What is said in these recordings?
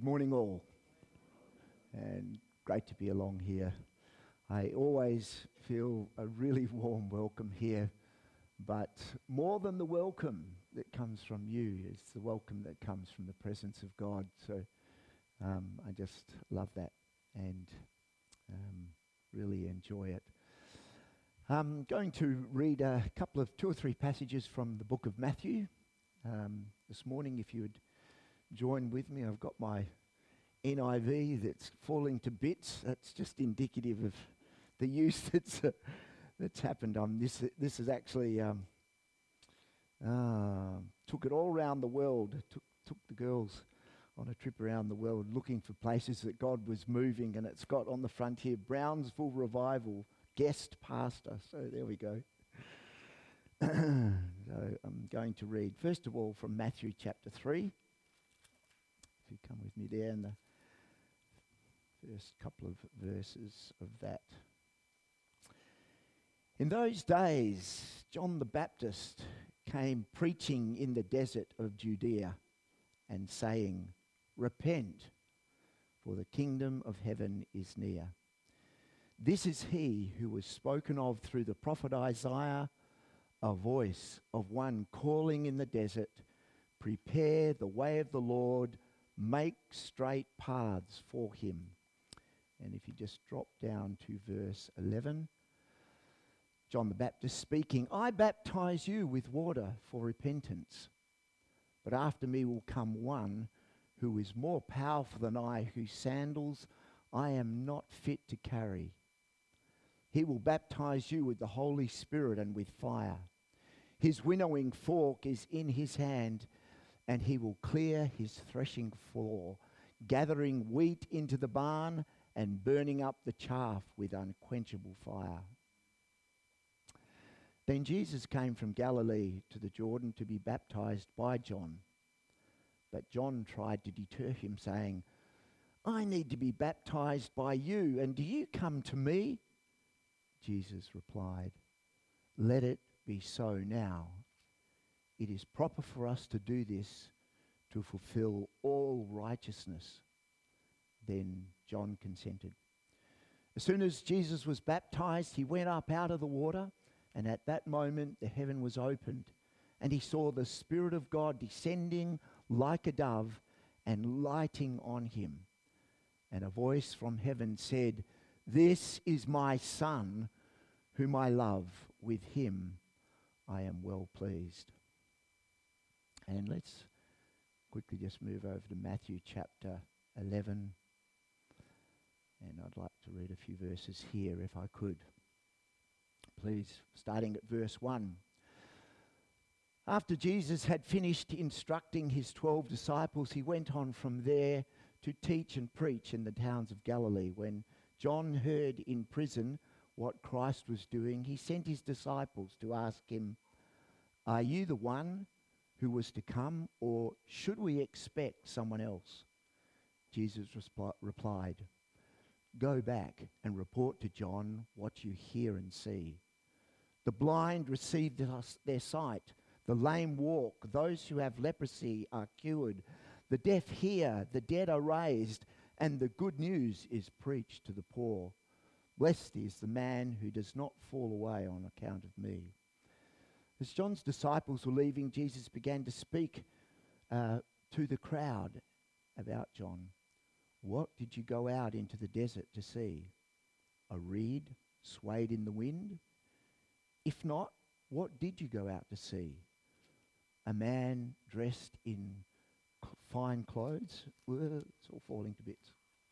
morning all, and great to be along here. I always feel a really warm welcome here, but more than the welcome that comes from you is the welcome that comes from the presence of God. So I just love that and really enjoy it. I'm going to read two or three passages from the book of Matthew this morning. If you would join with me, I've got my NIV that's falling to bits. That's just indicative of the use that's happened. This is actually took it all around the world. Took the girls on a trip around the world looking for places that God was moving, and it's got on the front here, Brownsville Revival guest pastor. So there we go. So I'm going to read first of all from Matthew chapter 3. If you come with me there in the first couple of verses of that. In those days, John the Baptist came preaching in the desert of Judea and saying, "Repent, for the kingdom of heaven is near." This is he who was spoken of through the prophet Isaiah, a voice of one calling in the desert, "Prepare the way of the Lord, make straight paths for him." And if you just drop down to verse 11, John the Baptist speaking, "I baptize you with water for repentance, but after me will come one who is more powerful than I, whose sandals I am not fit to carry. He will baptize you with the Holy Spirit and with fire. His winnowing fork is in his hand, and he will clear his threshing floor, gathering wheat into the barn and burning up the chaff with unquenchable fire." Then Jesus came from Galilee to the Jordan to be baptized by John. But John tried to deter him, saying, "I need to be baptized by you, and do you come to me?" Jesus replied, "Let it be so now. It is proper for us to do this to fulfill all righteousness." Then John consented. As soon as Jesus was baptized, he went up out of the water, and at that moment the heaven was opened, and he saw the Spirit of God descending like a dove and lighting on him. And a voice from heaven said, "This is my Son, whom I love. With him I am well pleased." And let's quickly just move over to Matthew chapter 11. And I'd like to read a few verses here if I could. Please, starting at verse 1. After Jesus had finished instructing his 12 disciples, he went on from there to teach and preach in the towns of Galilee. When John heard in prison what Christ was doing, he sent his disciples to ask him, "Are you the one who was to come, or should we expect someone else?" Jesus replied, "Go back and report to John what you hear and see. The blind receive their sight, the lame walk, those who have leprosy are cured, the deaf hear, the dead are raised, and the good news is preached to the poor. Blessed is the man who does not fall away on account of me." As John's disciples were leaving, Jesus began to speak to the crowd about John. "What did you go out into the desert to see? A reed swayed in the wind? If not, what did you go out to see? A man dressed in fine clothes?" It's all falling to bits.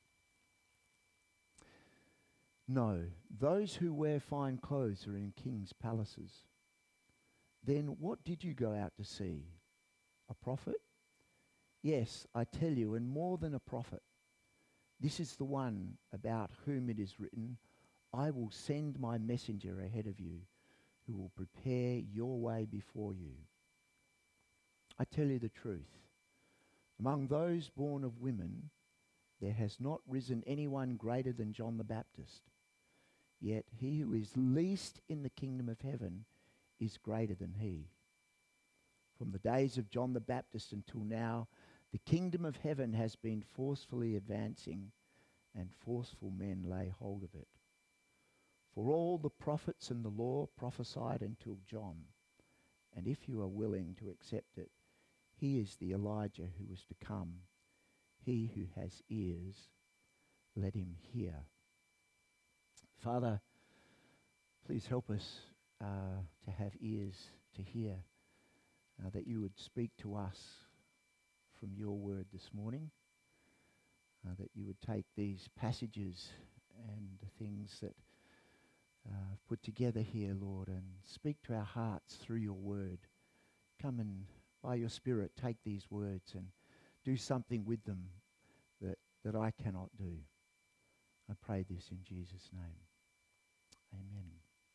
"No, those who wear fine clothes are in kings' palaces. Then what did you go out to see? A prophet? Yes, I tell you, and more than a prophet. This is the one about whom it is written, 'I will send my messenger ahead of you, who will prepare your way before you.' I tell you the truth. Among those born of women, there has not risen anyone greater than John the Baptist. Yet he who is least in the kingdom of heaven is greater than he. From the days of John the Baptist until now, The kingdom of heaven has been forcefully advancing, and forceful men lay hold of it. For all the prophets and the law prophesied until John, and if you are willing to accept it, he is the Elijah who was to come. He who has ears, let him hear. Father, please help us to have ears to hear, that you would speak to us from your word this morning, that you would take these passages and the things that I've put together here, Lord, and speak to our hearts through your word. Come and, by your Spirit, take these words and do something with them that I cannot do. I pray this in Jesus' name. Amen.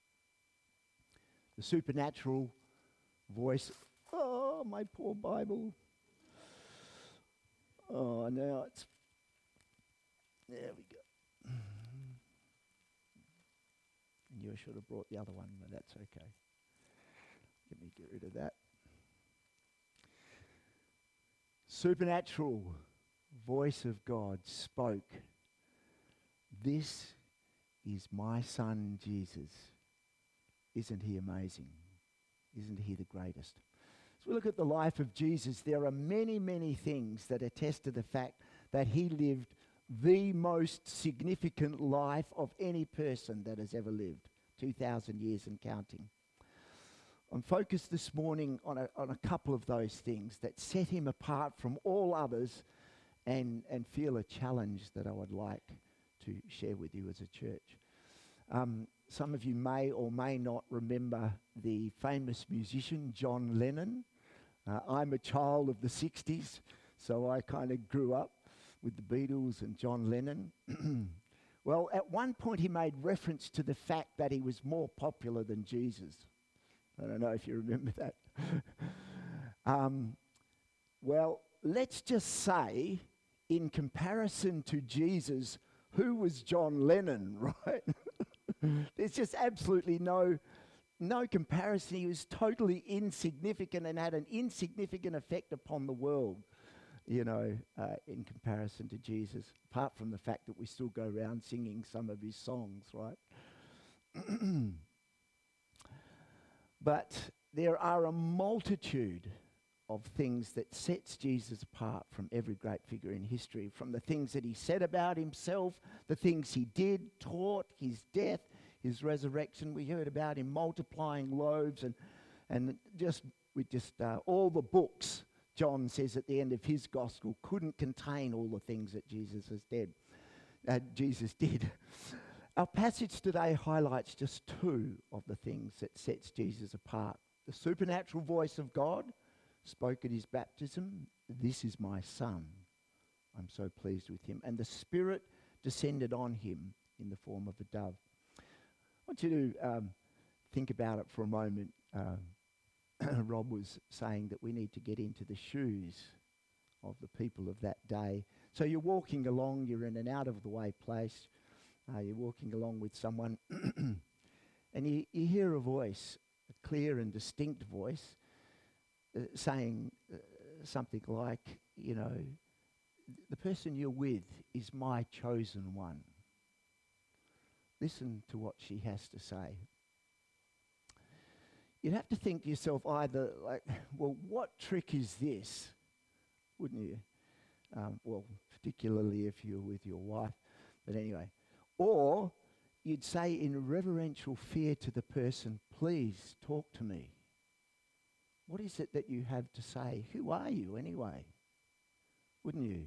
The supernatural voice. Oh, my poor Bible. Oh, now it's... There we go. And you should have brought the other one, but that's okay. Let me get rid of that. Supernatural voice of God spoke. This is my son Jesus. Isn't he amazing? Isn't he the greatest? As we look at the life of Jesus, there are many, many things that attest to the fact that he lived the most significant life of any person that has ever lived, 2,000 years and counting. I'm focused this morning on a couple of those things that set him apart from all others and feel a challenge that I would like to share with you as a church. Some of you may or may not remember the famous musician John Lennon. I'm a child of the 60s, so I kind of grew up with the Beatles and John Lennon. Well, at one point he made reference to the fact that he was more popular than Jesus. I don't know if you remember that. Well, let's just say, in comparison to Jesus, who was John Lennon, right? There's just absolutely no comparison. He was totally insignificant and had an insignificant effect upon the world, in comparison to Jesus, apart from the fact that we still go around singing some of his songs, right? But there are a multitude of things that sets Jesus apart from every great figure in history, from the things that he said about himself, the things he did, taught, his death, his resurrection. We heard about him multiplying loaves and just all the books, John says at the end of his gospel, couldn't contain all the things that Jesus did. Our passage today highlights just two of the things that sets Jesus apart. The supernatural voice of God spoke at his baptism, "This is my son. I'm so pleased with him." And the Spirit descended on him in the form of a dove. I want you to think about it for a moment. Rob was saying that we need to get into the shoes of the people of that day. So you're walking along, you're in an out-of-the-way place, you're walking along with someone, and you hear a voice, a clear and distinct voice, saying something like, the person you're with is my chosen one. Listen to what she has to say. You'd have to think to yourself either like, well, what trick is this? Wouldn't you? Well, particularly if you're with your wife. But anyway. Or you'd say in reverential fear to the person, "Please talk to me. What is it that you have to say? Who are you anyway?" Wouldn't you?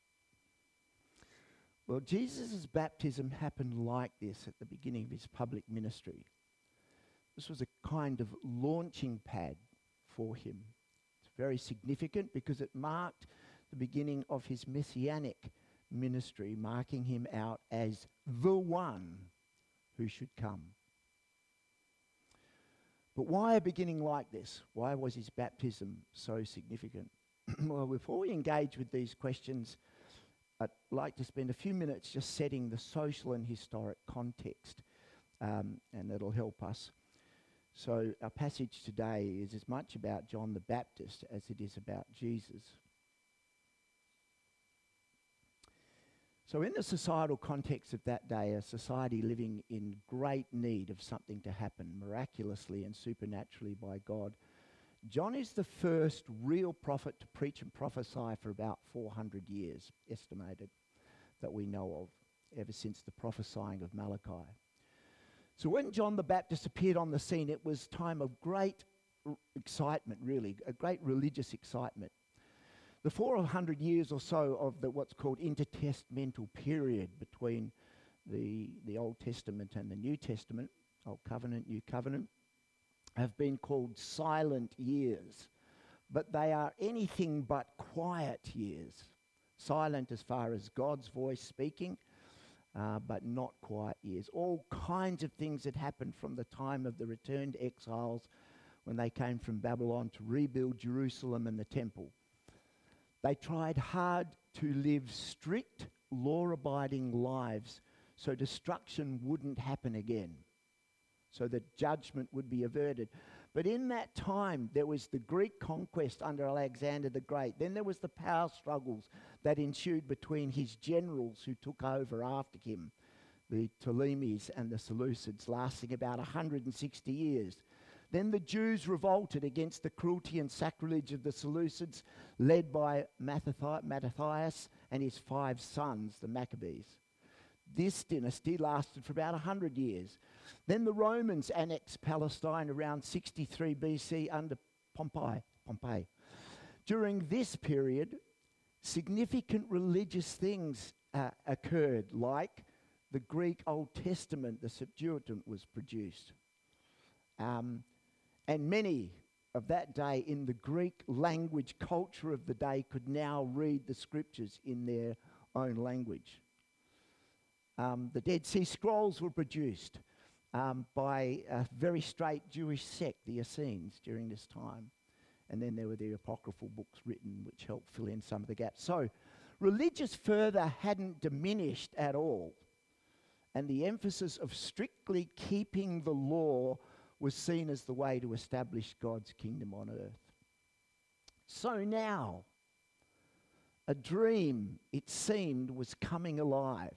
Well, Jesus' baptism happened like this at the beginning of his public ministry. This was a kind of launching pad for him. It's very significant because it marked the beginning of his messianic ministry, marking him out as the one who should come. But why a beginning like this? Why was his baptism so significant? Well, before we engage with these questions, I'd like to spend a few minutes just setting the social and historic context, and that'll help us. So our passage today is as much about John the Baptist as it is about Jesus. So in the societal context of that day, a society living in great need of something to happen miraculously and supernaturally by God, John is the first real prophet to preach and prophesy for about 400 years, estimated, that we know of, ever since the prophesying of Malachi. So when John the Baptist appeared on the scene, it was time of great excitement, really, a great religious excitement. The 400 years or so of what's called intertestamental period between the Old Testament and the New Testament, Old Covenant, New Covenant, have been called silent years, but they are anything but quiet years. Silent as far as God's voice speaking, but not quiet years. All kinds of things had happened from the time of the returned exiles when they came from Babylon to rebuild Jerusalem and the temple. They tried hard to live strict, law-abiding lives so destruction wouldn't happen again, so that judgment would be averted. But in that time, there was the Greek conquest under Alexander the Great. Then there was the power struggles that ensued between his generals who took over after him, the Ptolemies and the Seleucids, lasting about 160 years. Then the Jews revolted against the cruelty and sacrilege of the Seleucids, led by Mattathias and his 5 sons, the Maccabees. This dynasty lasted for about 100 years. Then the Romans annexed Palestine around 63 BC under Pompey. During this period, significant religious things occurred, like the Greek Old Testament, the Septuagint, was produced. And many of that day in the Greek language culture of the day could now read the scriptures in their own language. The Dead Sea Scrolls were produced by a very straight Jewish sect, the Essenes, during this time. And then there were the apocryphal books written which helped fill in some of the gaps. So religious fervour hadn't diminished at all. And the emphasis of strictly keeping the law was seen as the way to establish God's kingdom on earth. So now, a dream, it seemed, was coming alive.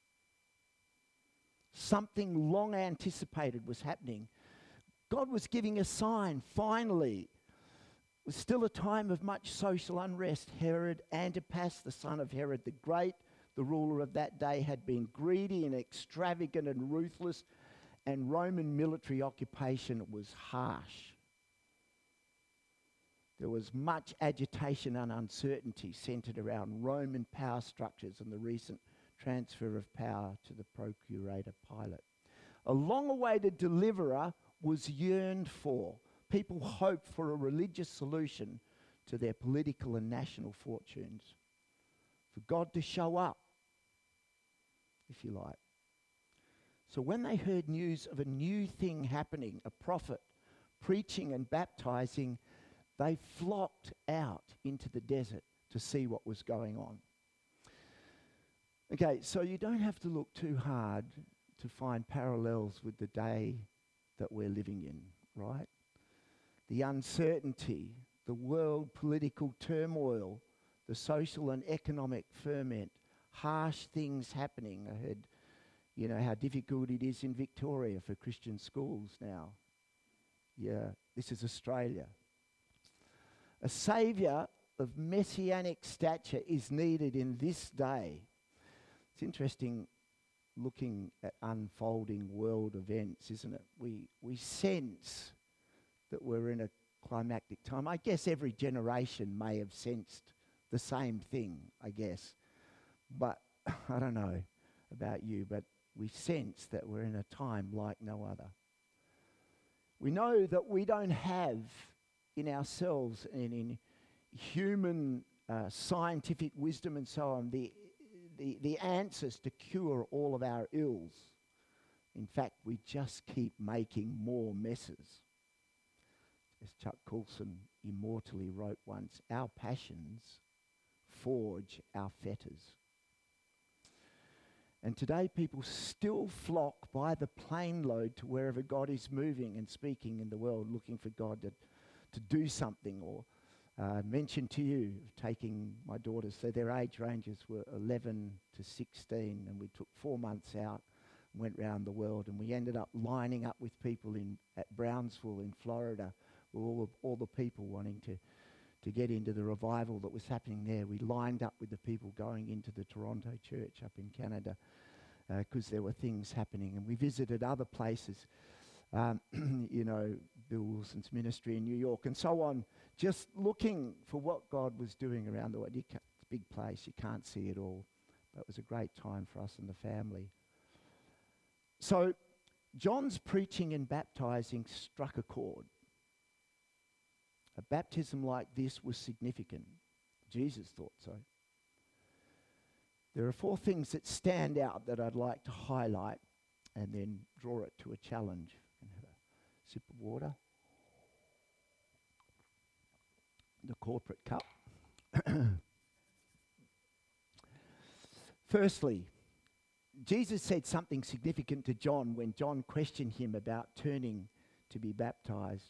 Something long anticipated was happening. God was giving a sign, finally. It was still a time of much social unrest. Herod Antipas, the son of Herod the Great, the ruler of that day, had been greedy and extravagant and ruthless, and Roman military occupation was harsh. There was much agitation and uncertainty centered around Roman power structures and the recent transfer of power to the procurator Pilate. A long-awaited deliverer was yearned for. People hoped for a religious solution to their political and national fortunes. For God to show up, if you like. So when they heard news of a new thing happening, a prophet preaching and baptizing, they flocked out into the desert to see what was going on. Okay, so you don't have to look too hard to find parallels with the day that we're living in, right? The uncertainty, the world political turmoil, the social and economic ferment, harsh things happening. I heard, how difficult it is in Victoria for Christian schools now. Yeah, this is Australia. A saviour of messianic stature is needed in this day. It's interesting looking at unfolding world events, isn't it? We sense that we're in a climactic time. I guess every generation may have sensed the same thing, I guess. But I don't know about you, but we sense that we're in a time like no other. We know that we don't have in ourselves and in human scientific wisdom and so on the answers to cure all of our ills. In fact, we just keep making more messes. As Chuck Colson immortally wrote once, our passions forge our fetters. And today people still flock by the plane load to wherever God is moving and speaking in the world, looking for God to do something, or mentioned to you of taking my daughters, so their age ranges were 11 to 16, and we took 4 months out and went round the world, and we ended up lining up with people at Brownsville in Florida, with all the people wanting to get into the revival that was happening there. We lined up with the people going into the Toronto church up in Canada because there were things happening, and we visited other places, Bill Wilson's ministry in New York and so on, just looking for what God was doing around the world. It's a big place, you can't see it all, but it was a great time for us and the family. So John's preaching and baptizing struck a chord. A baptism like this was significant. Jesus thought so. There are 4 things that stand out that I'd like to highlight and then draw it to a challenge. And have a sip of water. The corporate cup. Firstly, Jesus said something significant to John when John questioned him about turning up to be baptized.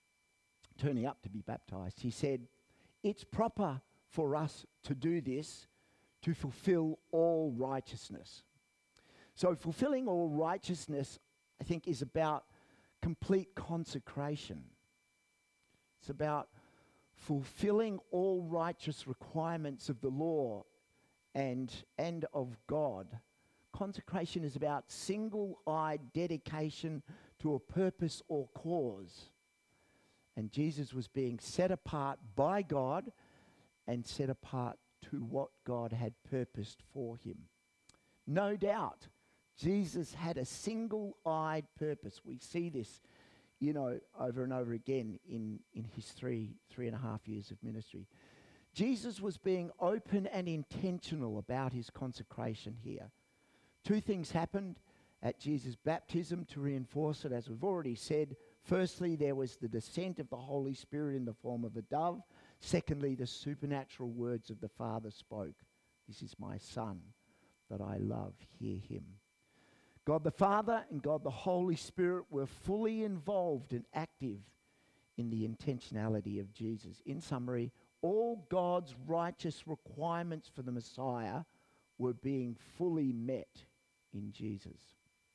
He said, "It's proper for us to do this to fulfill all righteousness." So fulfilling all righteousness, I think, is about complete consecration. It's about fulfilling all righteous requirements of the law and of God. Consecration is about single-eyed dedication to a purpose or cause. And Jesus was being set apart by God and set apart to what God had purposed for him. No doubt, Jesus had a single-eyed purpose. We see this, over and over again in his three and a half years of ministry. Jesus was being open and intentional about his consecration here. 2 things happened at Jesus' baptism to reinforce it, as we've already said. Firstly, there was the descent of the Holy Spirit in the form of a dove. Secondly, the supernatural words of the Father spoke. "This is my Son that I love, hear him." God the Father and God the Holy Spirit were fully involved and active in the intentionality of Jesus. In summary, all God's righteous requirements for the Messiah were being fully met in Jesus.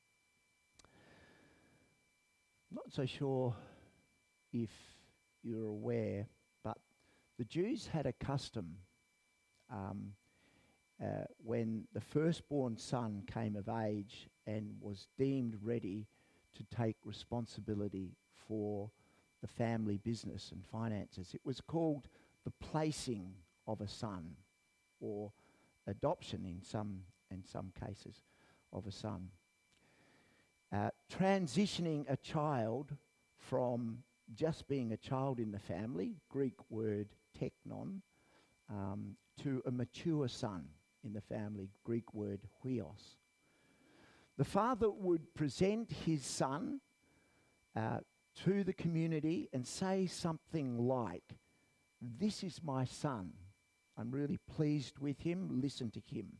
I'm not so sure if you're aware, but the Jews had a custom when the firstborn son came of age and was deemed ready to take responsibility for the family business and finances. It was called the placing of a son, or adoption in some cases of a son. Transitioning a child from just being a child in the family, Greek word teknon, to a mature son in the family, Greek word huios. The father would present his son to the community and say something like, "This is my son. I'm really pleased with him. Listen to him."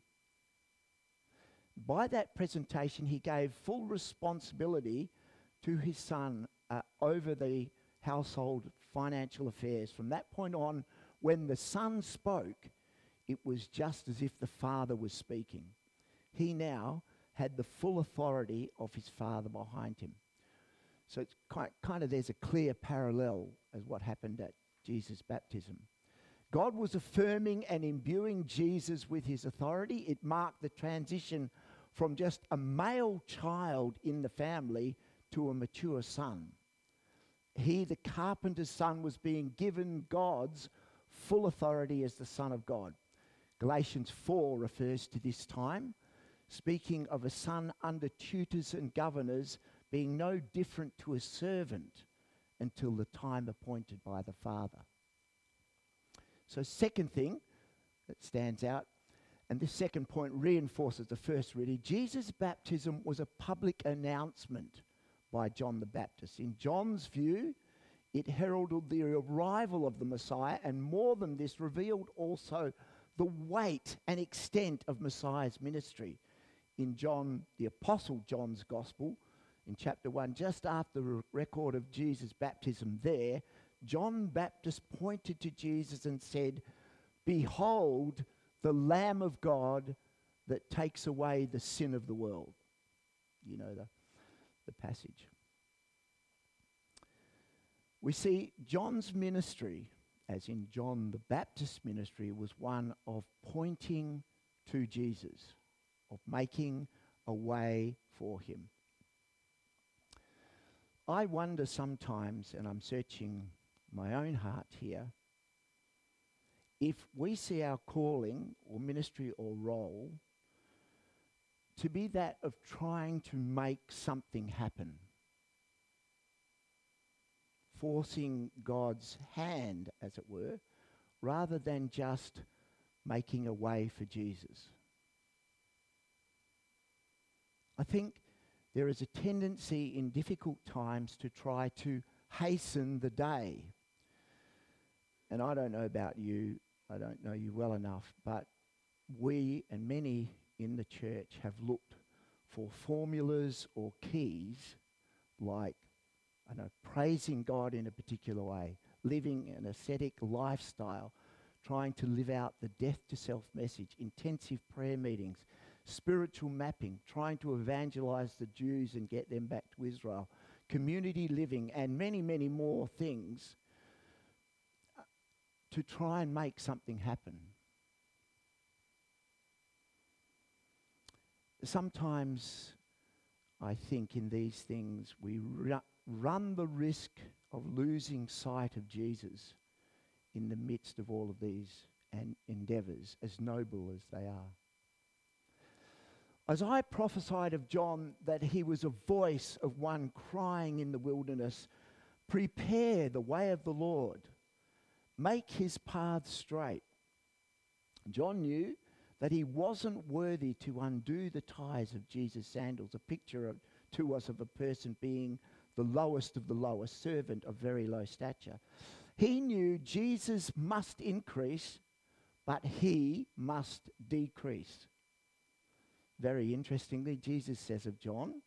By that presentation, he gave full responsibility to his son over the household financial affairs. From that point on, when the son spoke, it was just as if the father was speaking. He now had the full authority of his father behind him. So it's kind of there's a clear parallel as what happened at Jesus' baptism. God was affirming and imbuing Jesus with his authority. It marked the transition from just a male child in the family to a mature son. He, the carpenter's son, was being given God's full authority as the Son of God. Galatians 4 refers to this time, speaking of a son under tutors and governors being no different to a servant until the time appointed by the Father. So second thing that stands out, and this second point reinforces the first really, Jesus' baptism was a public announcement by John the Baptist. In John's view, it heralded the arrival of the Messiah, and more than this, revealed also the weight and extent of Messiah's ministry. In John, the Apostle John's Gospel, in chapter 1, just after the record of Jesus' baptism there, John Baptist pointed to Jesus and said, "Behold, the Lamb of God that takes away the sin of the world." You know the passage. We see John's ministry, as in John the Baptist's ministry, was one of pointing to Jesus, of making a way for him. I wonder sometimes, and I'm searching my own heart here, if we see our calling or ministry or role to be that of trying to make something happen, forcing God's hand, as it were, rather than just making a way for Jesus. I think there is a tendency in difficult times to try to hasten the day. And I don't know about you, I don't know you well enough, but we and many in the church have looked for formulas or keys like, I know, praising God in a particular way, living an ascetic lifestyle, trying to live out the death to self message, intensive prayer meetings, spiritual mapping, trying to evangelize the Jews and get them back to Israel, community living, and many, many more things to try and make something happen. Sometimes I think in these things we run the risk of losing sight of Jesus in the midst of all of these endeavours, as noble as they are. As I prophesied of John that he was a voice of one crying in the wilderness, "Prepare the way of the Lord, make his path straight." John knew that he wasn't worthy to undo the ties of Jesus' sandals, a picture to us of a person being the lowest of the lower, servant of very low stature. He knew Jesus must increase, but he must decrease. Very interestingly, Jesus says of John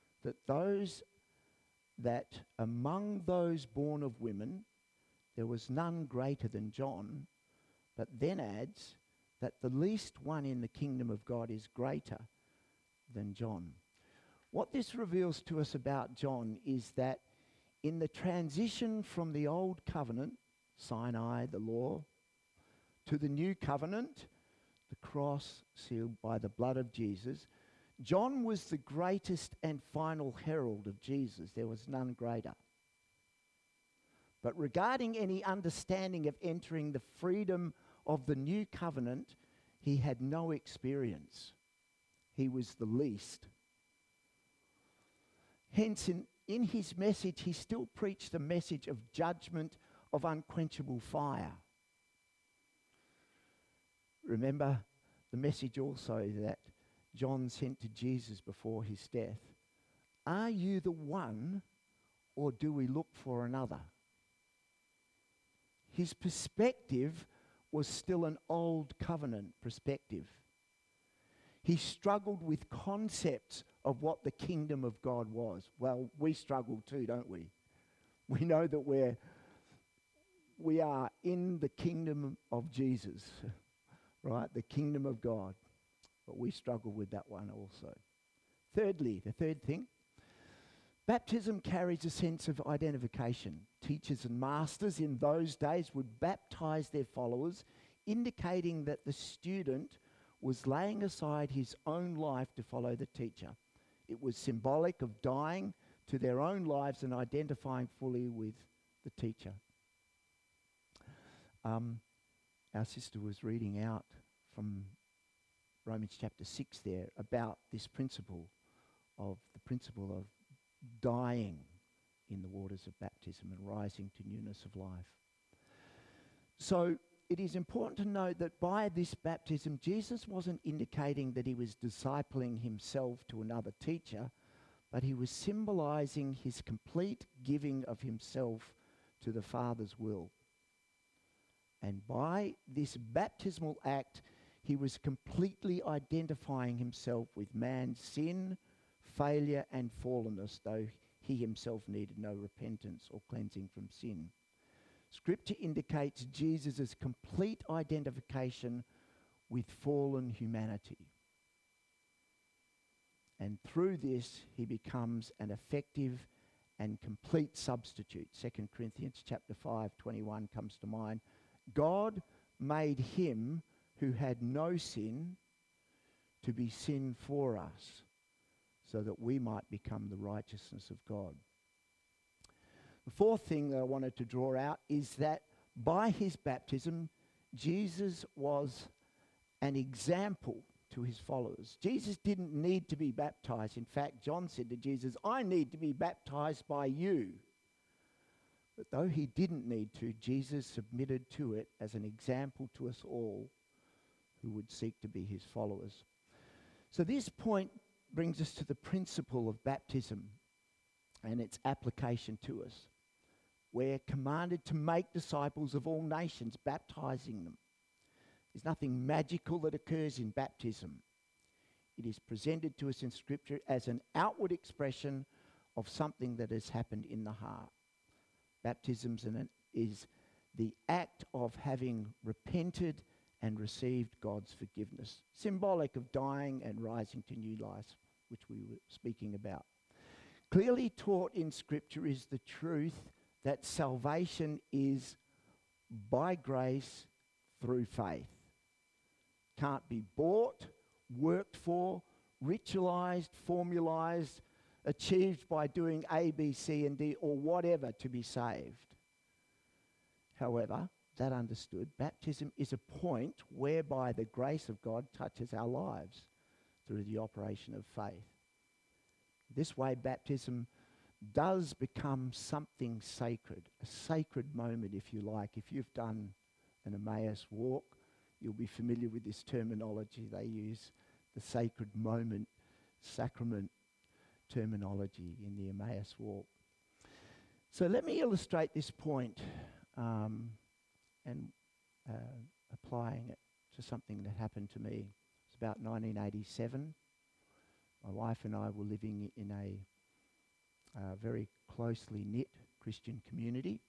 that among those born of women, there was none greater than John, but then adds that the least one in the kingdom of God is greater than John. What this reveals to us about John is that in the transition from the old covenant, Sinai, the law, to the new covenant, the cross sealed by the blood of Jesus, John was the greatest and final herald of Jesus. There was none greater. But regarding any understanding of entering the freedom of the new covenant, he had no experience. He was the least. Hence, in his message, he still preached a message of judgment, of unquenchable fire. Remember the message also that John sent to Jesus before his death. Are you the one, or do we look for another? His perspective was still an old covenant perspective. He struggled with concepts of what the kingdom of God was. Well, we struggle too, don't we? We know that we are in the kingdom of Jesus, right? The kingdom of God. But we struggle with that one also. Thirdly, the third thing, baptism carries a sense of identification. Teachers and masters in those days would baptize their followers, indicating that the student was laying aside his own life to follow the teacher. It was symbolic of dying to their own lives and identifying fully with the teacher. Our sister was reading out from Romans chapter 6 there about this principle of dying in the waters of baptism and rising to newness of life. So it is important to note that by this baptism, Jesus wasn't indicating that he was discipling himself to another teacher, but he was symbolizing his complete giving of himself to the Father's will. And by this baptismal act, he was completely identifying himself with man's sin, failure, and fallenness, though he himself needed no repentance or cleansing from sin. Scripture indicates Jesus' complete identification with fallen humanity. And through this, he becomes an effective and complete substitute. 2 Corinthians chapter 5:21 comes to mind. God made him who had no sin to be sin for us, so that we might become the righteousness of God. The fourth thing that I wanted to draw out is that by his baptism, Jesus was an example to his followers. Jesus didn't need to be baptized. In fact, John said to Jesus, "I need to be baptized by you." But though he didn't need to, Jesus submitted to it as an example to us all who would seek to be his followers. So this point brings us to the principle of baptism and its application to us. We're commanded to make disciples of all nations, baptizing them. There's nothing magical that occurs in baptism. It is presented to us in Scripture as an outward expression of something that has happened in the heart. Baptism is the act of having repented and received God's forgiveness, symbolic of dying and rising to new life, which we were speaking about. Clearly taught in Scripture is the truth that salvation is by grace through faith. Can't be bought, worked for, ritualized, formalized, achieved by doing A, B, C, and D, or whatever to be saved. However, that understood, baptism is a point whereby the grace of God touches our lives through the operation of faith. This way, baptism does become something sacred, a sacred moment, if you like. If you've done an Emmaus walk, you'll be familiar with this terminology. They use the sacred moment, sacrament terminology in the Emmaus walk. So let me illustrate this point and applying it to something that happened to me. It's about 1987. My wife and I were living in a very closely knit Christian community.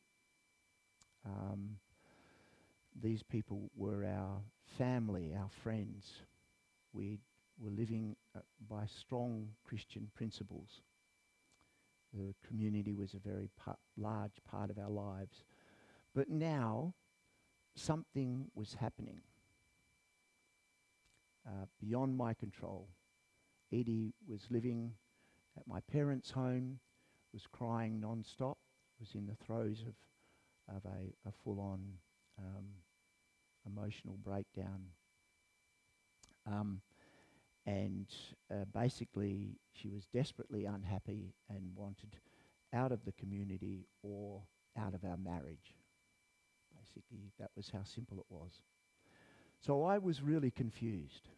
These people were our family, our friends. We were living by strong Christian principles. The community was a very large part of our lives. But now, something was happening beyond my control. Edie was living at my parents' home, was crying non-stop, was in the throes of a full-on emotional breakdown. Basically, she was desperately unhappy and wanted out of the community or out of our marriage. Basically, that was how simple it was. So I was really confused.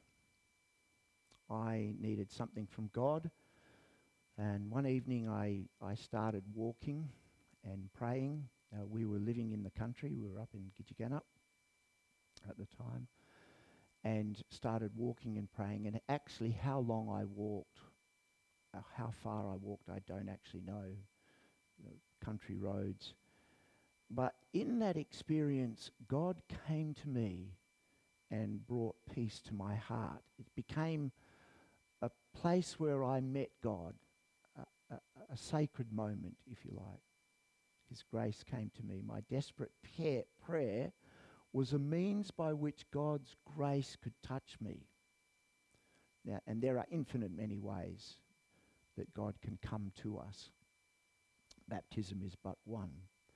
I needed something from God. And one evening I started walking and praying. We were living in the country. We were up in Gidgegannup at the time. And started walking and praying. And actually how long I walked, how far I walked, I don't actually know. Country roads. But in that experience, God came to me and brought peace to my heart. It became a place where I met God, a sacred moment, if you like. His grace came to me. My desperate prayer was a means by which God's grace could touch me. Now, and there are infinite many ways that God can come to us. Baptism is but one.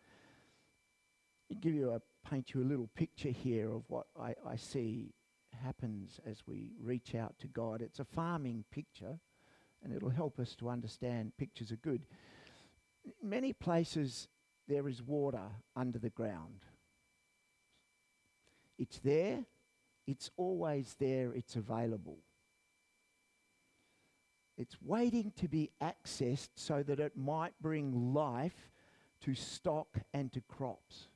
I'll paint you a little picture here of what I see happens as we reach out to God. It's a farming picture, and it'll help us to understand pictures are good. In many places, there is water under the ground. It's there, it's always there, it's available. It's waiting to be accessed so that it might bring life to stock and to crops.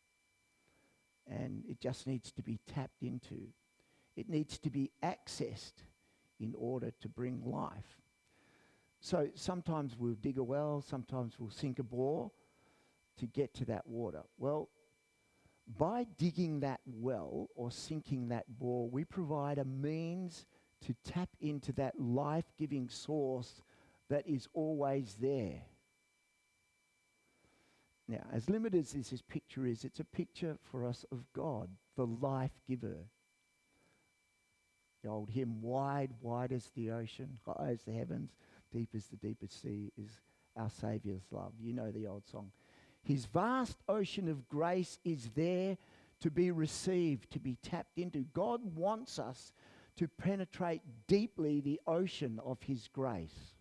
And it just needs to be tapped into. It needs to be accessed in order to bring life. So sometimes we'll dig a well, sometimes we'll sink a bore to get to that water. Well, By digging that well or sinking that bore, we provide a means to tap into that life-giving source that is always there. Now, as limited as this picture is, it's a picture for us of God, the life giver. The old hymn, wide, wide as the ocean, high as the heavens, deep as the deepest sea, is our Saviour's love. You know the old song. His vast ocean of grace is there to be received, to be tapped into. God wants us to penetrate deeply the ocean of His grace.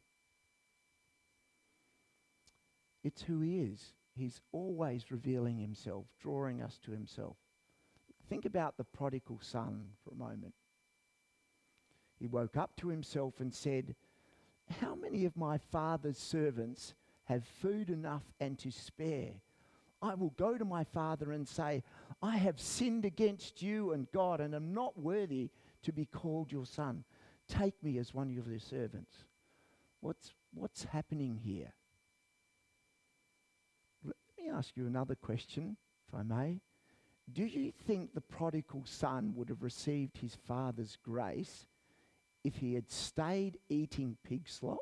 It's who He is. He's always revealing Himself, drawing us to Himself. Think about the prodigal son for a moment. He woke up to himself and said, "How many of my father's servants have food enough and to spare? I will go to my father and say, I have sinned against you and God, and am not worthy to be called your son. Take me as one of your servants." What's happening here? Let me ask you another question, if I may. Do you think the prodigal son would have received his father's grace if he had stayed eating pig slop?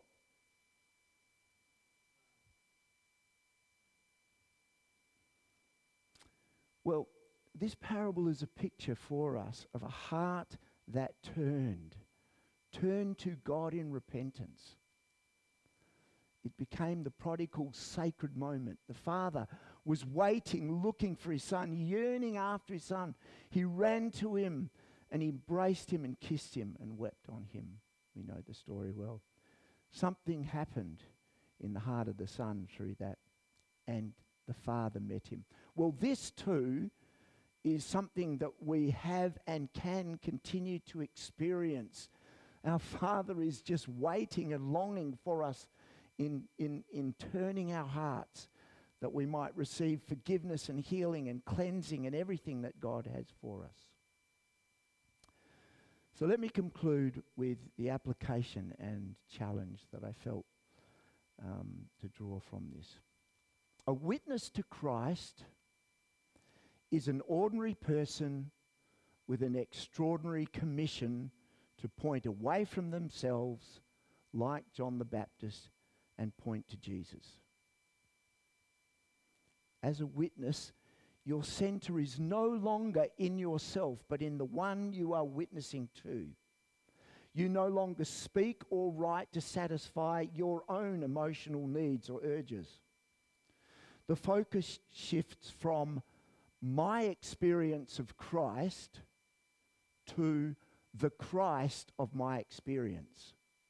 Well, this parable is a picture for us of a heart that turned to God in repentance. It became the prodigal's sacred moment. The father was waiting, looking for his son, yearning after his son. He ran to him and he embraced him and kissed him and wept on him. We know the story well. Something happened in the heart of the son through that, and the father met him. Well, this too is something that we have and can continue to experience. Our Father is just waiting and longing for us in turning our hearts, that we might receive forgiveness and healing and cleansing and everything that God has for us. So let me conclude with the application and challenge that I felt to draw from this. A witness to Christ is an ordinary person with an extraordinary commission to point away from themselves, like John the Baptist, and point to Jesus. As a witness, your center is no longer in yourself, but in the one you are witnessing to. You no longer speak or write to satisfy your own emotional needs or urges. The focus shifts from my experience of Christ to the Christ of my experience.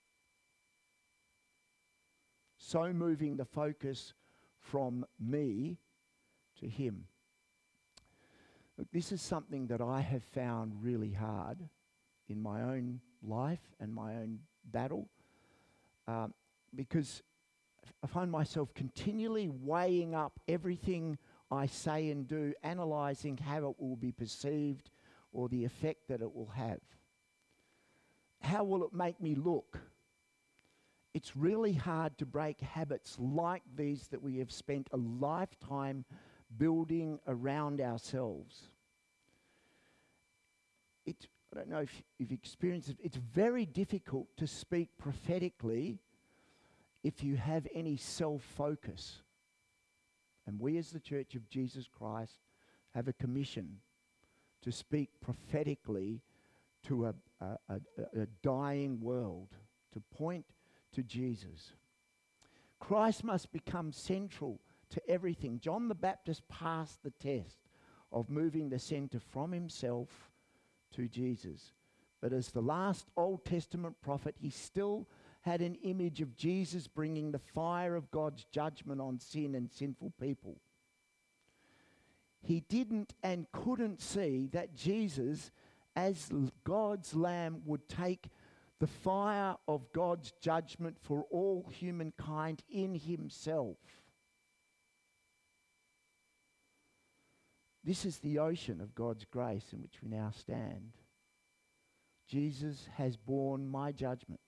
So moving the focus from me to Him. Look, this is something that I have found really hard in my own life and my own battle, because I find myself continually weighing up everything I say and do, analysing how it will be perceived or the effect that it will have. How will it make me look? It's really hard to break habits like these that we have spent a lifetime building around ourselves. I don't know if you've experienced it. It's very difficult to speak prophetically if you have any self-focus. And we as the Church of Jesus Christ have a commission to speak prophetically to a dying world, to point to Jesus. Christ must become central to everything. John the Baptist passed the test of moving the center from himself to Jesus. But as the last Old Testament prophet, he still had an image of Jesus bringing the fire of God's judgment on sin and sinful people. He didn't and couldn't see that Jesus, as God's Lamb, would take the fire of God's judgment for all humankind in himself. This is the ocean of God's grace in which we now stand. Jesus has borne my judgment.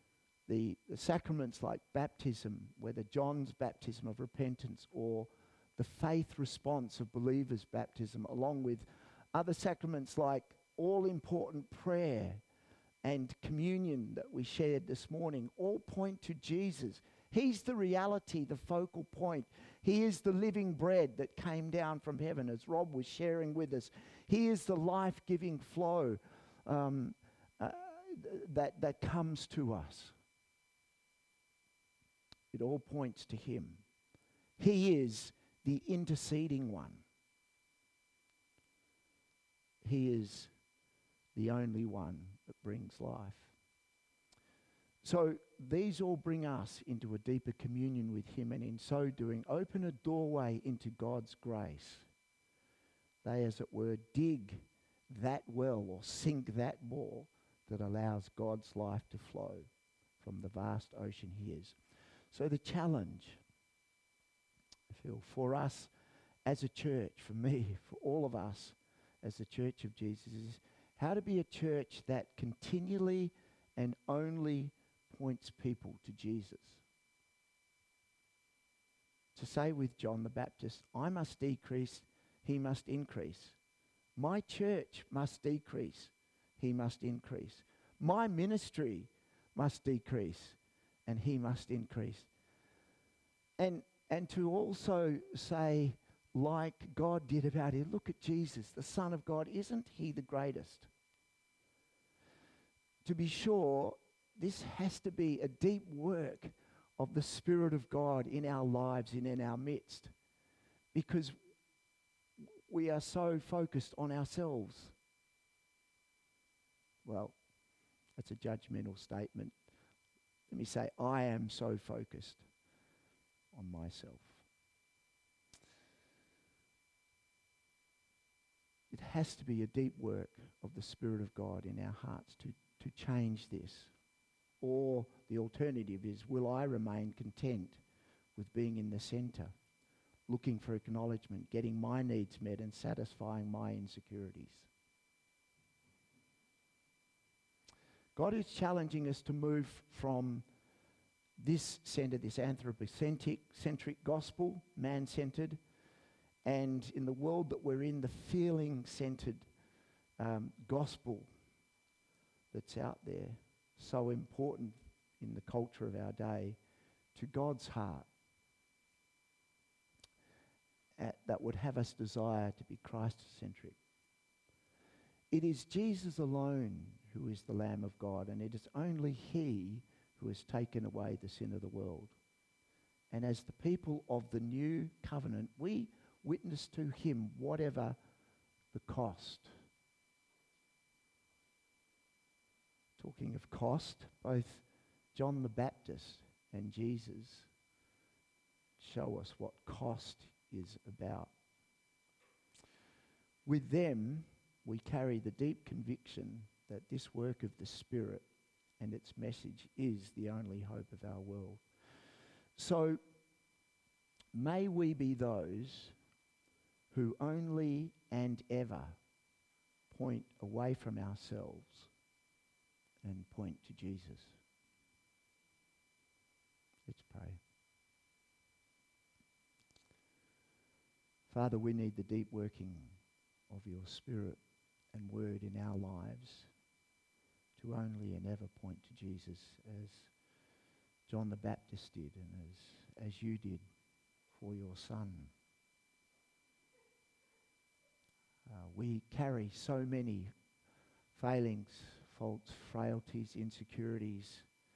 The sacraments like baptism, whether John's baptism of repentance or the faith response of believers' baptism, along with other sacraments like all-important prayer and communion that we shared this morning, all point to Jesus. He's the reality, the focal point. He is the living bread that came down from heaven, as Rob was sharing with us. He is the life-giving flow that comes to us. It all points to him. He is the interceding one. He is the only one that brings life. So these all bring us into a deeper communion with him, and in so doing open a doorway into God's grace. They, as it were, dig that well or sink that bore that allows God's life to flow from the vast ocean he is. So the challenge, I feel, for us as a church, for me, for all of us as the Church of Jesus, is how to be a church that continually and only points people to Jesus. To say with John the Baptist, I must decrease, he must increase. My church must decrease, he must increase. My ministry must decrease, and he must increase. And to also say, like God did about him, look at Jesus, the Son of God, isn't he the greatest? To be sure, this has to be a deep work of the Spirit of God in our lives and in our midst, because we are so focused on ourselves. Well, that's a judgmental statement. Let me say, I am so focused on myself. It has to be a deep work of the Spirit of God in our hearts to change this. Or the alternative is, will I remain content with being in the centre, looking for acknowledgement, getting my needs met and satisfying my insecurities? God is challenging us to move from this centre, this anthropocentric gospel, man-centred, and in the world that we're in, the feeling-centred gospel that's out there, so important in the culture of our day, to God's heart that would have us desire to be Christ-centric. It is Jesus alone who is the Lamb of God, and it is only he who has taken away the sin of the world. And as the people of the new covenant, we witness to him whatever the cost. Talking of cost, both John the Baptist and Jesus show us what cost is about. With them, we carry the deep conviction that this work of the Spirit and its message is the only hope of our world. So may we be those who only and ever point away from ourselves and point to Jesus. Let's pray. Father, we need the deep working of your Spirit and word in our lives to only and ever point to Jesus, as John the Baptist did and as you did for your Son. We carry so many failings, faults, frailties, insecurities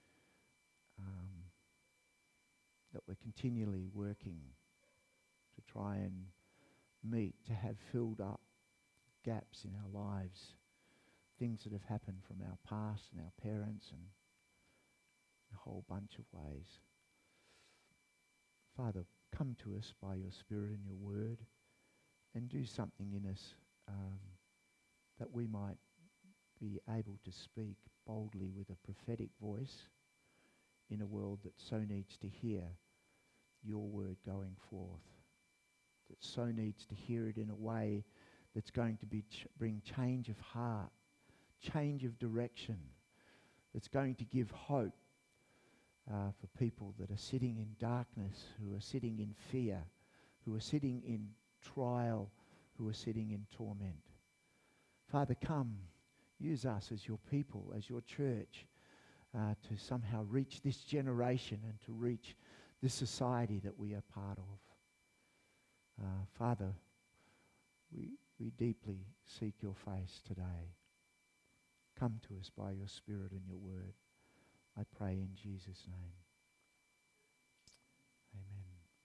that we're continually working to try and meet, to have filled up gaps in our lives, things that have happened from our past and our parents and a whole bunch of ways. Father, come to us by your Spirit and your word and do something in us that we might be able to speak boldly with a prophetic voice in a world that so needs to hear your word going forth, that so needs to hear it in a way that's going to bring change of heart, change of direction, that's going to give hope for people that are sitting in darkness, who are sitting in fear, who are sitting in trial, who are sitting in torment. Father, come, use us as your people, as your church, to somehow reach this generation and to reach this society that we are part of. Father, we deeply seek your face today. Come to us by your Spirit and your word. I pray in Jesus' name. Amen.